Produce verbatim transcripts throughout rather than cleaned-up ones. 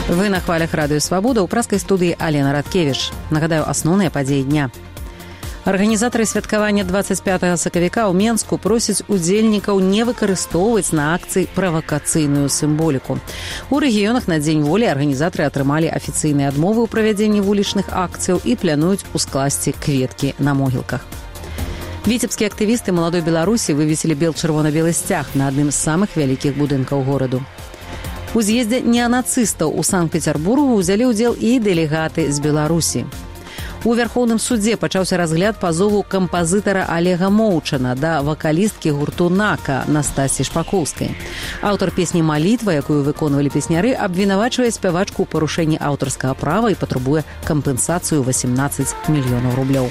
Вы на хвалях Радыё Свабода, у праскай студыі Алена Радкевіч. Нагадаю, асноўныя падзеі дня. Арганізатары святкавання дваццаць пятага сакавіка ў Менску просяць удзельнікаў не выкарыстоўваць на акцыі правакацыйную сімволіку. У рэгіёнах на Дзень волі арганізатары атрымалі афіцыйныя адмовы ў правядзенні вулічных акцыяў і плануюць ускласці кветкі на могілках. Віцебскія актывісты маладой Беларусі вывесілі бел-чырвона-белы сцяг на адным з самых вялікіх будынкаў гораду. У з'ездзе неанацыстаў у Санкт-Петербургу ўзялі ўдзел і дэлегаты з Беларусі. У Вярхоўным судзе пачаўся разгляд пазову кампазітара Олега Моўчана да вакалісткі гурту «Нака» Настасі Шпакоўскай. Аўтар песні «Малітва», якую выконвалі песняры, абвінавачвае спявачку ў парушэнні аўтарскага права і патрабуе кампенсацыю васемнаццаць мільёнаў рублёў.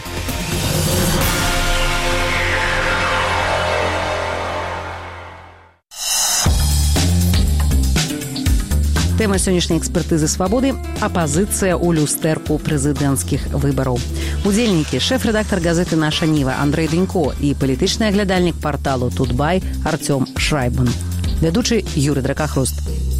Тэма сённяшняй экспертызы «Свабоды» – апазіцыя ў люстэрку прэзідэнцкіх выбараў. Удзельнікі – шэф-рэдактар газеты «Наша Ніва» Андрэй Дэнько і палітычны аглядальнік парталу «Тутбай» Артём Шрайбман. Вядучы Юрый Дракахруст.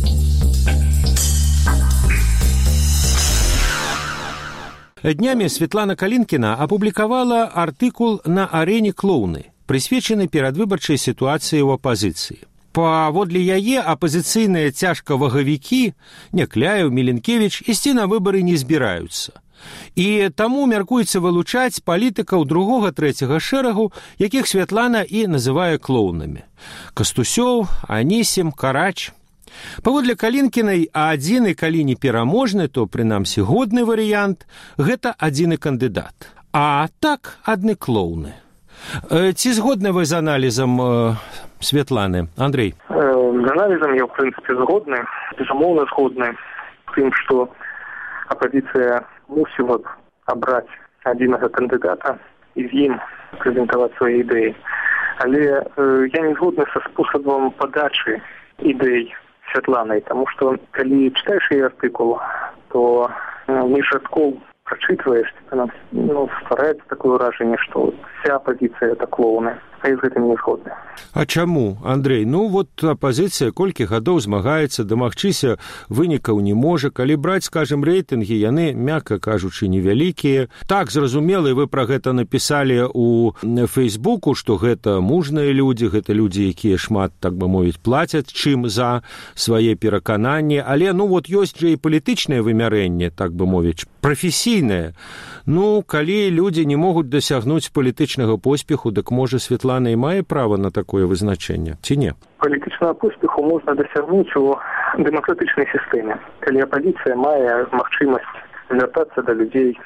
Днямі Светлана Калінкіна апублікавала артыкул на арэне клоуны, прысвечаны перадвыбарчай сітуацыі ў апазіцыі. Паводле яе апазіцыйныя цяжкавагавікі Някляеў, Міленкевіч ісці на выбары не збіраюцца. І таму мяркуецца вылучаць палітыкаў другога-трэцяга шэрагу, якіх Святлана і называе клоунамі. Кастусёў, Анісім, Карач. Паводле Калінкінай, а адзіны, калі не пераможны, то, прынамсі, годны варыянт – гэта адзіны кандыдат. А так, адны клоуны. Ці згодны вы з аналізам э, Светланы? Андрей? Э, з аналізам я, в прынцыпе, згодны. Безумоўна, згодны з тым, што апазіцыя мусіла б абраць адзінага кандыдата і з ім прэзентаваць свае ідэі. Але э, я не згодны са спосабам падачы ідэй Святланай, таму што, калі чытаеш яе артыкул, то э, між радкоў прачытваеш, ну, ствараецца такое ўражанне, што вся апазіцыя это клоуны, а я з гэтым не згодны. А чаму, Андрей? Ну, вот апазіцыя колькі гадоў змагаецца, дамагчыся вынікаў не можа. Калі браць, скажем, рэйтынгі, яны, мякка кажучы, невялікія. Так, зразумела, вы пра гэта напісалі ў Фейсбуку, што гэта мужныя людзі, гэта людзі, якія шмат, так бы мовіць, плацяць, чым за свае перакананні. Але, ну, вот ёсць жа і палітычнае вымярэнне, так бы мовіць, прафесійнае. Ну, калі людзі не могуць дасягнуць палітычнага поспеху, дык, можа, Светлана і мае права на такое вызначэнне, ці не? Палітычнага поспеху можна дасягнуць у дэмакратычнай сістэме. Калі апазіцыя мае магчымасць звяртацца да людзей,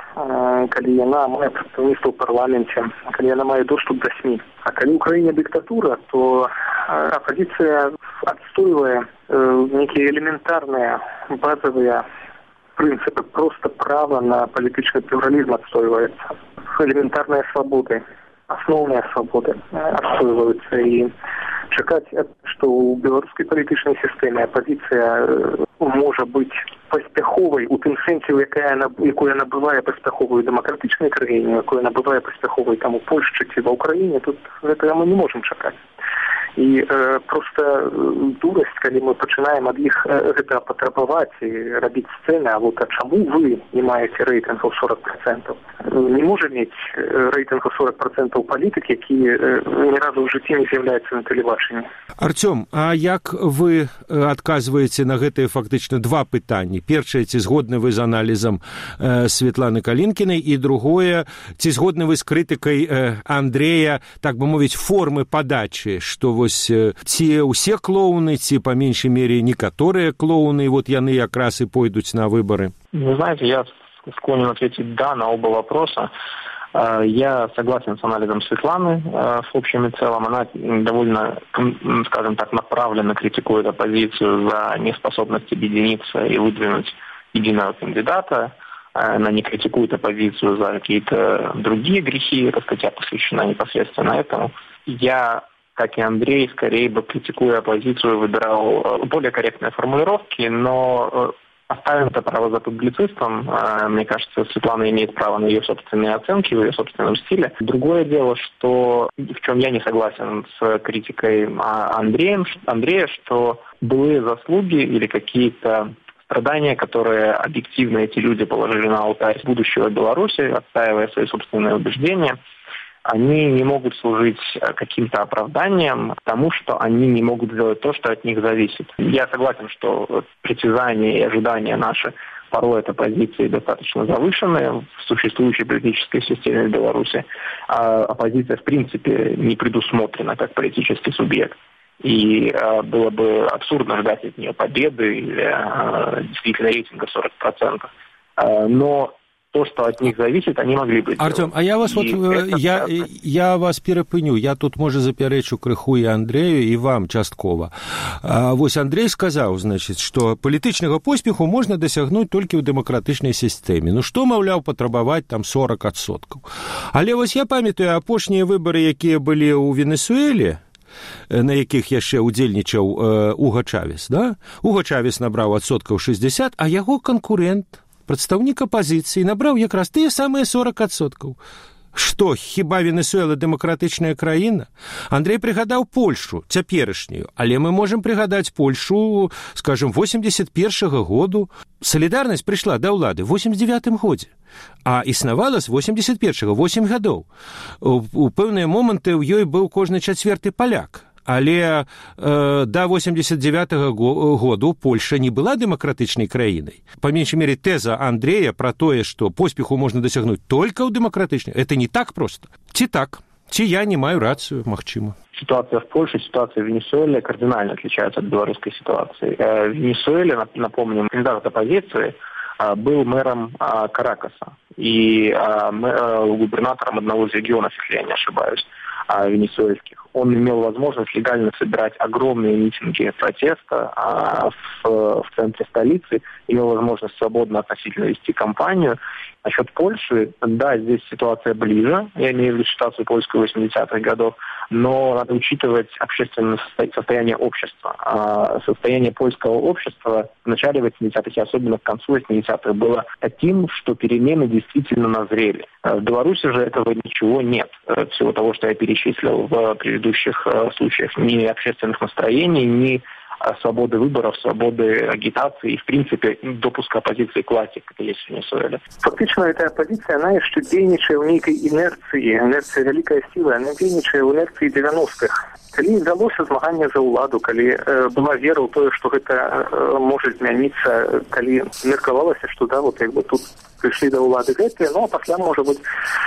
калі яна мае прадстаўніцтва ў парламенце, калі яна мае доступ да СМІ. А калі ў краіне дыктатура, то апазіцыя адстойвае нейкія элементарныя, базавыя прынцыпы, просто права на палітычны плюралізм адстойваецца. Элементарныя свабоды, асноўныя свабоды адстойваюцца. І чакаць, што ў беларускай палітычнай сістэме апазіцыя можа быць паспяховай у тым сэнсе, якую яна бывае паспяховай у дэмакратычнай краіне, якую яна бывае паспяховай там у Польшчы ці ва ўкраіне, тут гэтага мы не можам чакаць. І э, проста дурасць, калі мы пачынаем ад іх э, гэта патрабаваць і рабіць сцэны, а вот а чаму вы не маеце рэйтынгаў сорок процентаў? Не можа мець рэйтынгу сорок процентаў палітык, які э, ні разу ў жыцці не з'яўляецца на тэлебачанні. Артём, а як вы адказваеце на гэтыя фактычна два пытанні? Першае, ці згодны вы з аналізам э, Светланы Калінкінай, і другое, ці згодны вы з крытыкай э, Андрэя, так бы мовіць, формы падачы, што вось ці ўсе клоуны, ці по меньшей мере некаторыя клоуны, вот яны якраз и пойдуць на выборы? Вы знаете, я склонен ответить «да» на оба вопроса. Я согласен с анализом Светланы в общем и целом. Она довольно, скажем так, направленно критикует оппозицию за неспособность объединиться и выдвинуть единого кандидата. Она не критикует оппозицию за какие-то другие грехи, эта статья посвящена непосредственно этому. Я, как и Андрей, скорее бы, критикуя оппозицию, выбирал более корректные формулировки, но оставим это право за публицистом. Мне кажется, Светлана имеет право на ее собственные оценки, в ее собственном стиле. Другое дело, что в чем я не согласен с критикой Андреем, Андрея, что былые заслуги или какие-то страдания, которые объективно эти люди положили на алтарь будущего Беларуси, отстаивая свои собственные убеждения, они не могут служить каким-то оправданием тому, что они не могут сделать то, что от них зависит. Я согласен, что притязания и ожидания наши порой это позиции достаточно завышенные в существующей политической системе в Беларуси. А оппозиция, в принципе, не предусмотрена как политический субъект. И э, было бы абсурдно ждать от нее победы или э, действительно рейтинга сорок процентов. Э, но то, что от них зависит, они могли бы сделать. Артем, а я вас, вот, я, я вас перапыню. Я тут, можа, запярэчу крыху і Андрэю, і вам часткова. А, вось Андрей сказаў, значит, што палітычнага поспеху можна дасягнуць толькі ў дэмакратычнай сістэме. Ну, што, маўляў, патрабаваць там сорок адсоткаў. Але вось я памятаю апошнія выбары, якія былі ў Венесуэле, на якіх яшчэ удзельнічаў э, Уга Чавес, да? Уга Чавес набраў адсоткаў шэсцьдзесят, а яго канкурэнт, прадстаўнік апазіцыі, набраў якраз тыя самыя сорок адсоткаў. Што, хіба Венесуэла дэмакратычная краіна? Андрей прыгадаў Польшу, цяперашнюю, але мы можам прыгадаць Польшу, скажем, восемьдесят первого году. Салідарнасць прыйшла да ўлады в восемьдесят девятым годзе, а існавала з восемьдесят первого, восемь гадоў. У, у пэўныя моманты ў ёй быў кожны чацвёрты паляк. Але э, до восемьдесят девятого году Польша не была дэмакратычнай краінай. Па меншай мере, тэза Андрея пра тое, што поспеху можна дасягнуць толькі ў дэмакратычнай, это не так просто. Ці так? Ці я не маю рацию, магчыма? Ситуация в Польше, ситуация в Венесуэле кардинально отличается от белорусской ситуации. В Венесуэле, напомним, кандидат от оппозиции был мэром Каракаса и губернатором одного из регионов, если я не ошибаюсь, венесуэльских. Он имел возможность легально собирать огромные митинги протеста а, в, в центре столицы, имел возможность свободно относительно вести кампанию. Насчет Польши, да, здесь ситуация ближе, я имею в виду ситуацию польскую восьмидесятых годов, но надо учитывать общественное состояние общества. А состояние польского общества в начале восьмидесятых и особенно к концу восьмидесятых было таким, что перемены действительно назрели. В Беларуси же этого ничего нет. Всего того, что я перечислил в предыдущих случаях, ни общественных настроений, ни свободы выборов, свободы агитации и, в принципе, допуска оппозиции к власти, как есть в Венесуэле. Фактично, эта оппозиция, она еще дейничая в некой инерции, инерция великая сила, она дейничая в инерции девяностых. Калі далося змагання за ўладу, калі э, была вера ў тое, што гэта э, можа змяніцца, калі меркавалася, што да, вот як бы тут прыйшлі да ўлады гэтыя, ну а пасля, можа быць,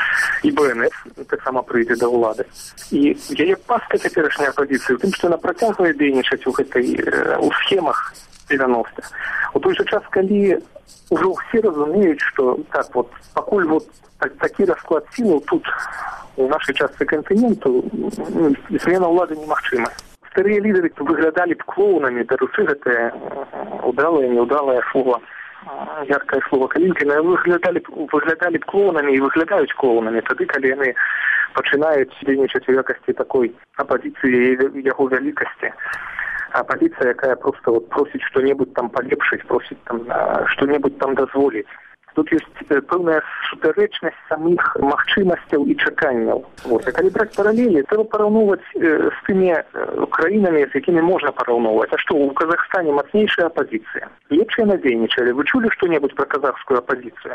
і бэ эн эф таксама прыйдзе да ўлады. І яе паска цяперашняй апозіцыі ў тым, што яна працягвае дзейнічаць у гэтай э, у схемах девяностых. У той жа час, калі ўжо ўсе разумеюць, што так вот, пакуль вот так, такі расклад сілаў тут у нашей части континенту змена ўлады немагчыма. Старые лидеры выглядали б клоунами, даручы гэтае удалое, неудалое слово, яркое слово Калінкіна, выглядали, выглядали б клоунами и выглядаюць клоунами тады, калі яны пачынаюць дзейнічаць у якасці такой апозіцыі яго вялікасці. Оппозиция, якая просто вот просит что-нибудь там полепшить, просит там что-нибудь там дозволить. Тут есть пэўная супярэчнасць самых магчымасцяў і чаканняў. Вот. А калі браць паралелі, трэба параўноўваць э, з тымі э, краінамі, з якімі можна параўноўваць. А што, у Казахстане мацнейшая апозіцыя? Лепш яна дзейнічалі. Вы чулі што-небудзь пра казахскую апозіцыю?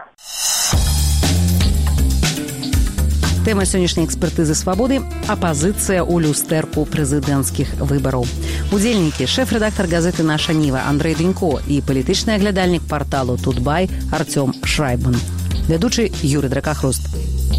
Тэма сённяшняй экспертызы «Свабоды» – апазіцыя ў люстэрку прэзідэнцкіх выбараў. Удзельнікі – шэф-рэдактар газеты «Наша Ніва» Андрэй Дынько і палітычны аглядальнік парталу «Тутбай» Артём Шрайбман. Вядучы Юрый Дракахруст.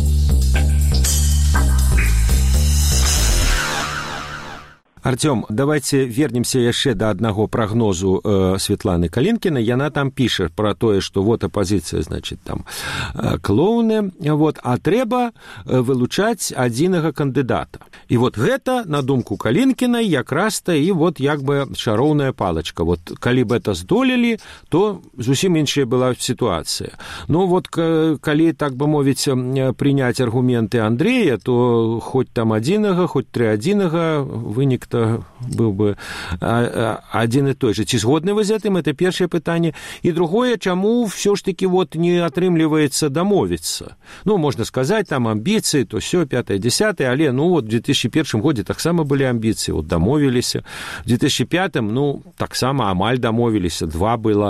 Артём, давайте вернемся яшчэ да аднаго прагнозу э, Светланы Калінкінай. Яна там піша пра тое, што вот апозіцыя, значит, там э, клоуны, вот, а трэба э, вылучаць адзінага кандыдата. І вот гэта, на думку Калінкінай, якраз-то і вот як бы шароўная палачка. Вот калі б это здолелі, то зусім іншая была сітуацыя. Ну вот калі, так бы мовіць, прыняць аргументы Андрэя, то хоць там адзінага, хоць тры адзінага, вынік то быў бы адзін і той же. Ці згодны вы з гэтым? Это першае пытанне. І другое, чаму ўсё ж таки вот не атрымліваецца дамовіцца? Ну, можна сказаць, там амбіцыі, то всё, пятое, десятое, але, ну, вот в две тысячи первом годзе таксама былі амбіцыі, вот дамовіліся. В две тысячи пятом, ну, таксама амаль дамовіліся, два было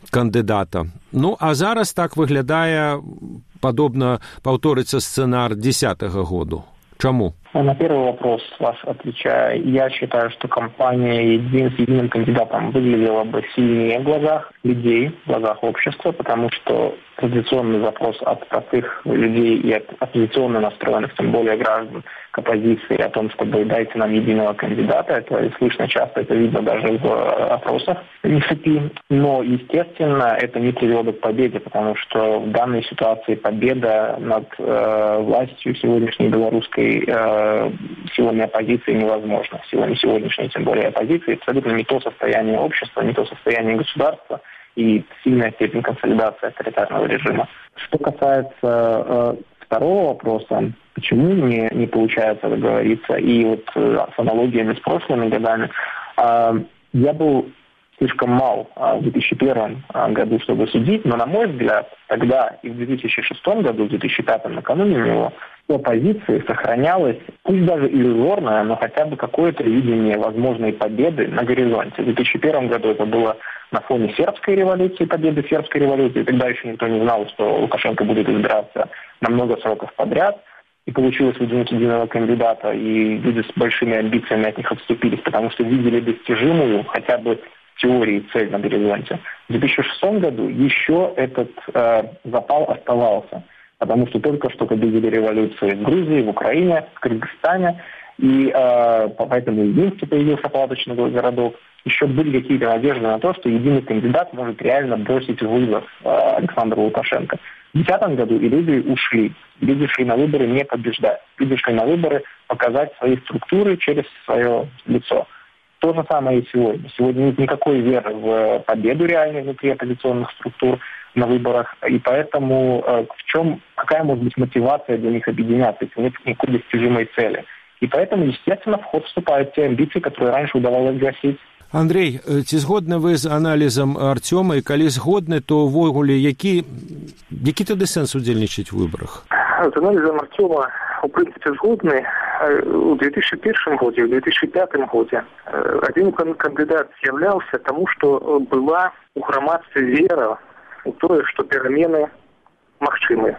кандыдата. Ну, а зараз так выглядае, падобна паўторыцца сцэнар дзесятага году. Чаму? На первый вопрос вас отвечаю. Я считаю, что кампания един, с единым кандидатом выглядела бы сильнее в глазах людей, в глазах общества, потому что традиционный запрос от простых людей и от оппозиционно настроенных, тем более граждан, к оппозиции о том, чтобы дайте нам единого кандидата. Это слышно часто, это видно даже в опросах НИСАПИ. Но, естественно, это не приведет к победе, потому что в данной ситуации победа над э, властью сегодняшней белорусской э, сегодня оппозиции невозможна. Сегодня сегодняшней, тем более оппозиции, абсолютно не то состояние общества, не то состояние государства и сильная степень консолидации авторитарного режима. Что касается э, второго вопроса, почему не, не получается договориться, и вот э, с аналогиями с прошлыми годами, э, я был слишком мал э, в две тысячи первом э, году, чтобы судить, но, на мой взгляд, тогда и в две тысячи шестом году, в две тысячи пятом, накануне него, у оппозиции сохранялось, пусть даже иллюзорное, но хотя бы какое-то видение возможной победы на горизонте. В две тысячи первом году это было на фоне сербской революции, победы сербской революции. Тогда еще никто не знал, что Лукашенко будет избираться на много сроков подряд. И получилось выдвинуть единого кандидата, и люди с большими амбициями от них отступились, потому что видели достижимую хотя бы в теории цель на горизонте. В две тысячи шестом году еще этот э, запал оставался, потому что только что победили революции в Грузии, в Украине, в Кыргызстане, и э, поэтому в Минске появился палаточный городок. Еще были какие-то надежды на то, что единый кандидат может реально бросить вызов э, Александру Лукашенко. В две тысячи десятом году иллюзии ушли. Люди шли на выборы не побеждать. Люди шли на выборы показать свои структуры через свое лицо. То же самое и сегодня. Сегодня нет никакой веры в победу реальной внутри оппозиционных структур на выборах. И поэтому э, в чем, какая может быть мотивация для них объединяться, если нет никакой достижимой цели. И поэтому, естественно, в ход вступают те амбиции, которые раньше удавалось гасить. Андрей, ці згодны вы з аналізам Артёма, і калі згодны, то ўвогуле які, які тады сэнс удзельнічаць у выбарах? З аналізам Артёма, у прынцыпе, згодны. У две тысячи первом году, в две тысячи пятом году один кандидат з'яўляўся тому, что была у грамадстве вера у тое, что перамены магчымыя.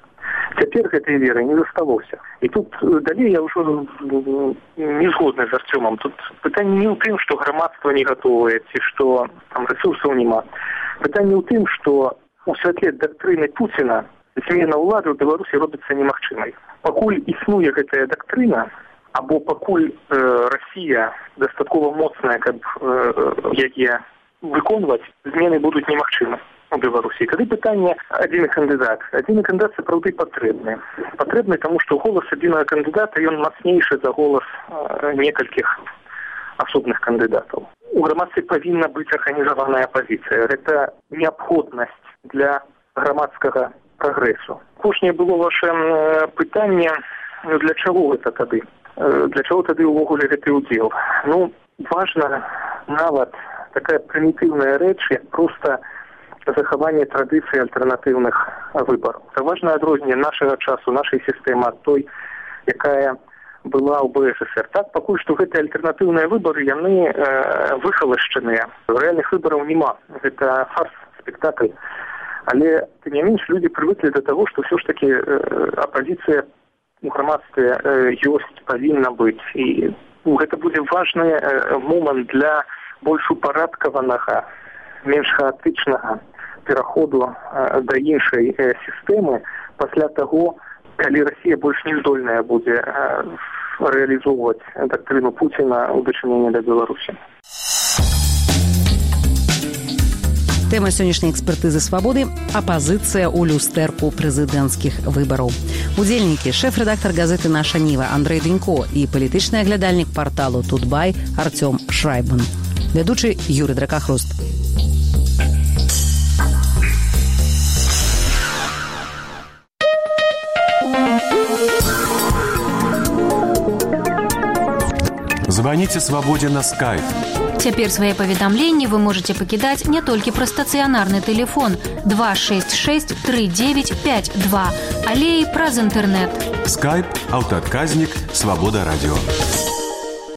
Цяпер гэтай веры не засталося. І тут далей я ўжо не згодны з Артёмам. Тут пытанне не ў тым, што грамадства не гатовае, ці што там рэсурсаў няма. Пытанне ў тым, што у святле дактрыны Пуціна змена ўлады ў Беларусі робіцца немагчымай. Пакуль існуе гэтая дактрына, або пакуль э, Расія дастаткова моцная, каб э, яе выконваць, змены будуць немагчымы у Беларусі. Калі пытанне адзіны кандыдат. Адзіны кандыдат сапраўды патрэбны. Патрэбны таму, што голас адзінага кандыдата ён мацнейшы за голас э, некалькіх асобных кандыдатаў. У грамадстве павінна быць арганізаваная апазіцыя. Гэта неабходнасць для грамадскага прагрэсу. Апошняе было ваше э, пытанне, для чаго гэта тады? Э, для чаго тады ўвогуле гэты ўдзел? Ну, важна нават такая прымітыўная рэч, як проста захаванне традыцыі альтэрнатыўных выбараў. Это важнае адрозненне нашага часу, нашай сістэмы ад той, якая была ў БССР. Так, пакуль што гэтыя альтэрнатыўныя выбары, яны э, выхалашчаныя. Рэальных выбараў няма. Гэта фарс, спектакль. Але, тым не менш, людзі прывыклі да таго, што ўсё ж такі э, апазіцыя у грамадстве э, ёсць, павінна быць. І ну, гэта будзе важны э, момант для больш упарадкаванага, менш хаатычнага пераходу э, да іншай э, сістэмы пасля таго, калі Расія больш не здольная будзе э, рэалізоўваць дактрыну Пуціна ў дачыненні да Беларусі. Тэма сённяшняй экспертызы «Свабоды» – апазіцыя ў люстэрку прэзідэнцкіх выбараў. Удзельнікі – шэф-рэдактар газеты «Наша Ніва» Андрэй Дынько і палітычны аглядальнік парталу «Тутбай» Артём Шрайбман. Вядучы Юрый Дракахруст. Звоните «Свободе» на скайп. Цяпер свае паведамленні вы можаце пакідаць не толькі праз стацыянарны тэлефон два шэсць шэсць тры дзевяць пяць два, але і праз інтэрнэт. Скайп, аўтаадказнік, «Свобода радио».